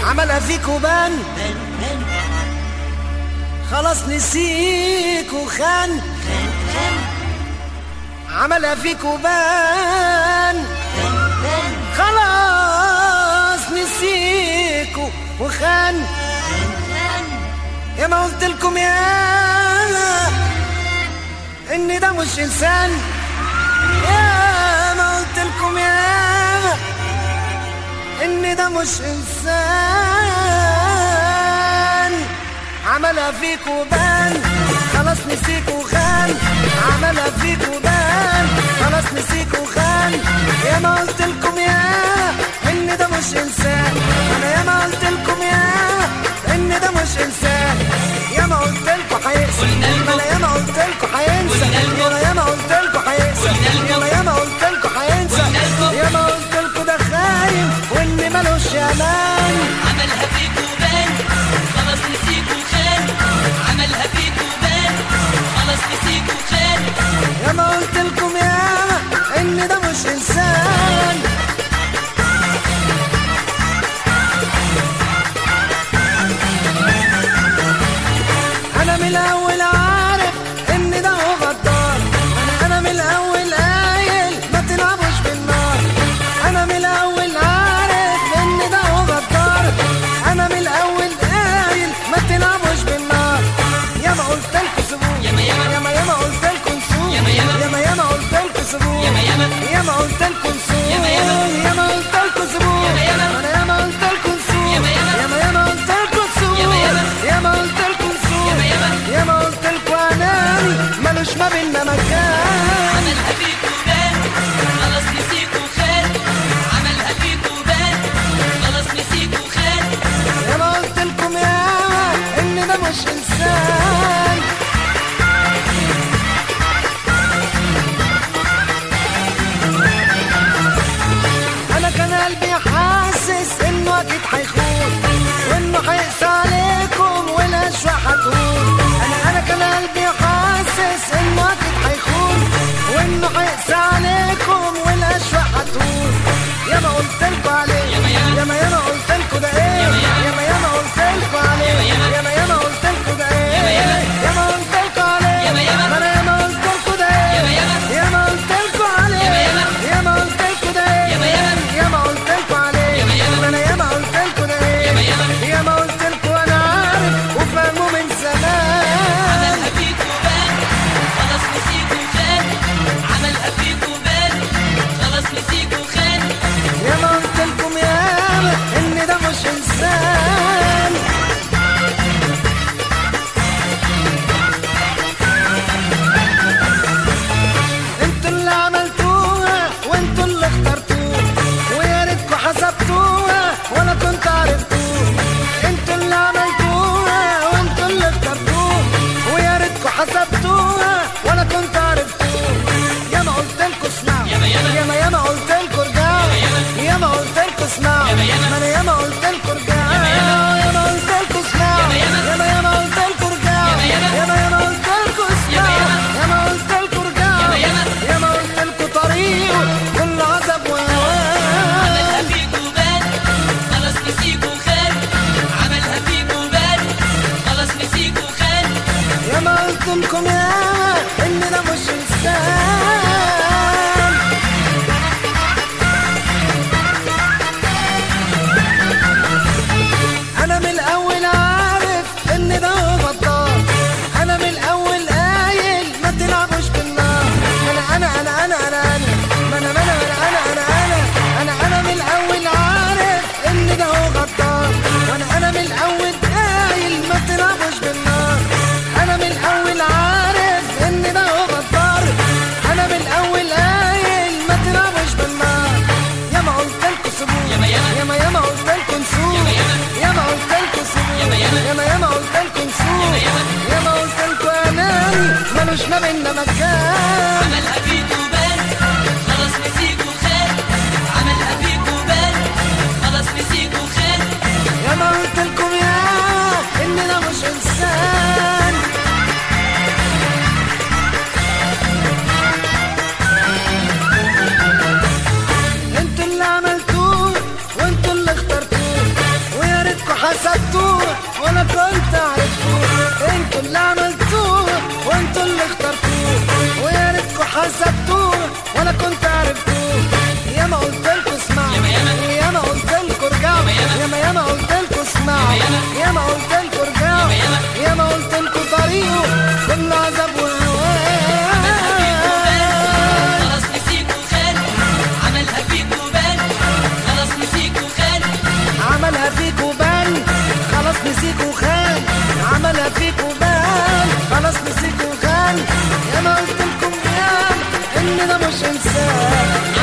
عملها فيك وبان، خلاص نسيك وخان. عملها فيك وبان، خلاص نسيك وخان. يا ما قلت لكم يا ان ده مش انسان، يا ما قلت لكم يا ان ده مش انسان. عملها فيك وبان، خلاص نسيك وخان. عملها فيك وبان، خلاص نسيك وخان. يا ما قلت لكم يا ان ده مش انسان، انا يا ما قلت لكم يا ان ده مش انسان. يا ما قلت لكم هيقسى، انا يا ما قلت لكم هينسى، انا يا ما قلت لكم هيقسى، انا يا ما قلت لكم هينسى. يا ما قلت لكم ده خاين وان ملوش امان. عملها فيك وبان، خلاص نسيك وخان. عملها فيك وبان، خلاص نسيك وخان. يا ما قلت لكم يا ان ده مش انسان. انا من الاول عارف ان ده هو غدار، انا من الاول قايل ما تلعبوش بالنار. انا من الاول عارف ان ده هو غدار، انا من الاول قايل ما تلعبوش بالنار. يا ما قلت لكم سيبوه، يا ما قلت لكم سيبوه، يا ما قلت لكم سيبوه، يا ما قلت لكم سيبوه، يا ما قلت لكم سيبوه، انا يا ما قلت لكم سيبوه، يا ما قلت لكم سيبوه، يا ما قلت لكم سيبوه، يا ما قلت لكم اناني ملوش ما بينا مكان. عملها فيك وبان، خلاص نسيك وخان. عملها فيك وبان، خلاص نسيك وخان. يا ما قلت لكم يا ان ده مش انسان. انا كان قلبي حاسس انه اكيد هيخون، وانه هيقسى عليكم والاشواق هتهون. انا كان قلبي حاسس انه اكيد هيخون، وانه هيقسى عليكم والاشواق هتهون. يا ما قلت لكم عليه، يا ما قلت لكم ده ايه، يا ما قلت لكم عليه، يا ما قلت لكم ده ايه، يا ما قلت لكم عليه، انا يا ما قلت لكم ده ايه، يا ما قلت لكم عليه، يا ما قلت لكم ده ايه، يا ما قلت لكم عليه، انا يا ما قلت لكم ده ايه، يا ما قلت لكم انا عارف وفاهمه من زمان. عملها فيك وبان، خلاص نسيك وخان. عملها فيك وبان، خلاص نسيك وخان. يا ما قلت لكم يا ان ده مش انسان. انتوا اللي عملتوها وانتوا اللي اخترتوه، ويا ريتكوا حسبتوها ولا كنت عرفتوه. انتوا اللي عملتوها وانتوا اللي اخترتوه، ويا ريتكوا حسبتوها ولا كنت عرفتوه. يا ما قلت لكم اسمعوا، يا ما قلت لكم ارجعوا، يا ما قلت لكم اسمعوا، انا يا ما قلت لكم ارجعوا، يا ما قلت لكم اسمعوا، يا ما قلت لكم ارجعوا، يا ما قلت لكم اسمعوا، يا ما قلت لكم ارجعوا، يا ما قلت لكم طريقه كل عذاب وهوان. عملها فيك وبان، خلاص نسيك وخان. عملها فيك وبان، خلاص نسيك وخان. يا ما قلت لكم يا ان ده مش انسان. انا من الاول عارف ان ده هو غدار، انا من الاول قايل ما تلعبوش بالنار. انا من الاول عارف ان ده هو غدار، انا من الاول قايل ما تلعبوش بالنار. انا من الاول عارف ان ده هو غدار، انا من الاول قايل ما تلعبوش بالنار. يا ما قلت لكم سيبوه، يا ما قلت لكم سيبوه، يا ما قلت لكم سيبوه، يا ما قلت لكم سيبوه، يا ما قلت لكم اناني ملوش ما بينا مكان. عملها فيك وبان، خلاص نسيك وخان. عملها فيك وبان، خلاص نسيك وخان. يا ما قلت لكم يا ان ده مش انسان. انتوا اللي عملتوه وانتوا اللي اخترتوه، ويا ريت حسبتوه ولا كنت عرفتوه. ياما قلتلكوا اسمعوا، ياما قلتلكوا ارجعوا، ياما قلتلكوا اسمعوا، ياما قلتلكوا ارجعوا، ياما قلتلكوا طريقه كل عذاب وهوان. خلاص نسيكوا خان عملها فيكوا بان. خلاص نسيكوا خان عملها فيكوا بان، خلاص نسيكوا خان، عملها فيكوا بان، خلاص نسيكوا خان. ياما قلتلكم ياما ان ده مش انسان.